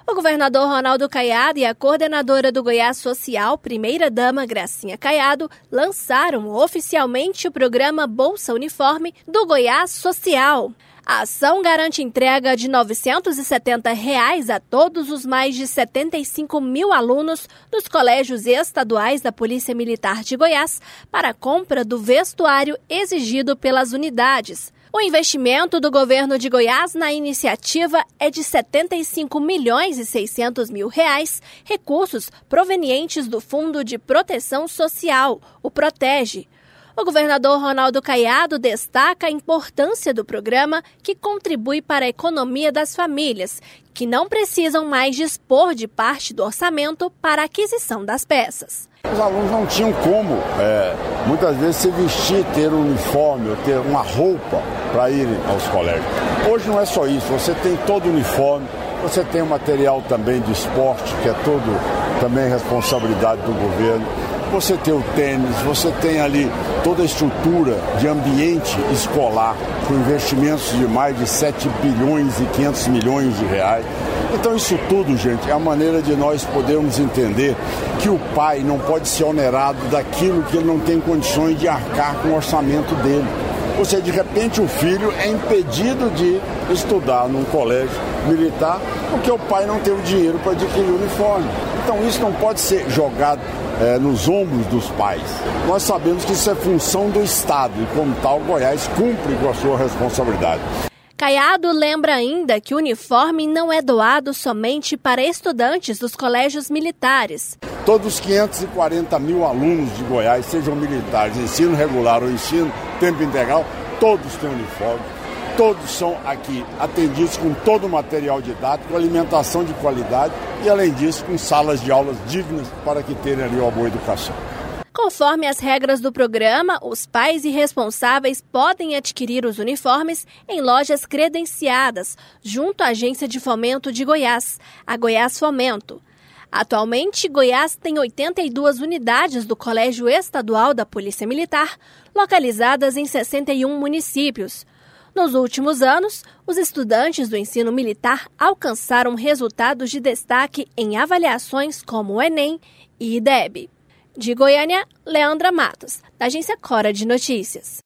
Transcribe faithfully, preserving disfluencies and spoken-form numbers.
O governador Ronaldo Caiado e a coordenadora do Goiás Social, primeira-dama Gracinha Caiado, lançaram oficialmente o programa Bolsa Uniforme do Goiás Social. A ação garante entrega de novecentos e setenta reais a todos os mais de setenta e cinco mil alunos dos colégios estaduais da Polícia Militar de Goiás para a compra do vestuário exigido pelas unidades. O investimento do governo de Goiás na iniciativa é de setenta e cinco milhões e seiscentos mil reais, recursos provenientes do Fundo de Proteção Social, o Protege. O governador Ronaldo Caiado destaca a importância do programa, que contribui para a economia das famílias, que não precisam mais dispor de parte do orçamento para a aquisição das peças. Os alunos não tinham como, é, muitas vezes, se vestir, ter um uniforme, ou ter uma roupa para ir aos colégios. Hoje não é só isso, você tem todo o uniforme, você tem o material também de esporte, que é todo também responsabilidade do governo. Você tem o tênis, você tem ali toda a estrutura de ambiente escolar, com investimentos de mais de sete bilhões e quinhentos milhões de reais. Então isso tudo, gente, é a maneira de nós podermos entender que o pai não pode ser onerado daquilo que ele não tem condições de arcar com o orçamento dele. Ou seja, de repente o filho é impedido de estudar num colégio militar porque o pai não tem o dinheiro para adquirir o uniforme. Então isso não pode ser jogado é, nos ombros dos pais. Nós sabemos que isso é função do Estado e, como tal, Goiás cumpre com a sua responsabilidade. Caiado lembra ainda que o uniforme não é doado somente para estudantes dos colégios militares. Todos os quinhentos e quarenta mil alunos de Goiás, sejam militares, ensino regular ou ensino tempo integral, todos têm uniforme. Todos são aqui atendidos com todo o material didático, alimentação de qualidade e, além disso, com salas de aulas dignas para que tenham ali uma boa educação. Conforme as regras do programa, os pais e responsáveis podem adquirir os uniformes em lojas credenciadas, junto à Agência de Fomento de Goiás, a Goiás Fomento. Atualmente, Goiás tem oitenta e duas unidades do Colégio Estadual da Polícia Militar, localizadas em sessenta e um municípios. Nos últimos anos, os estudantes do ensino militar alcançaram resultados de destaque em avaliações como o Enem e I D E B. De Goiânia, Leandra Matos, da Agência Cora de Notícias.